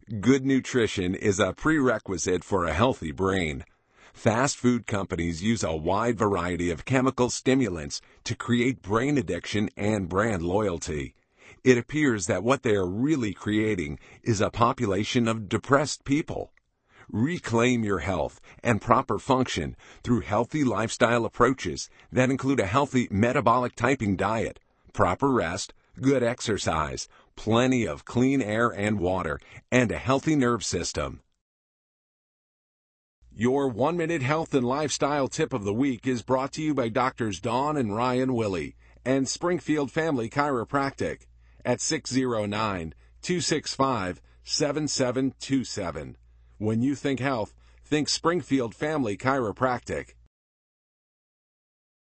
Good nutrition is a prerequisite for a healthy brain. Fast food companies use a wide variety of chemical stimulants to create brain addiction and brand loyalty. It appears that what they are really creating is a population of depressed people. Reclaim your health and proper function through healthy lifestyle approaches that include a healthy metabolic typing diet, proper rest, good exercise, plenty of clean air and water, and a healthy nerve system. Your 1-minute health and lifestyle tip of the week is brought to you by Doctors Dawn and Ryan Willie and Springfield Family Chiropractic at 609-265-7727. When you think health, think Springfield Family Chiropractic.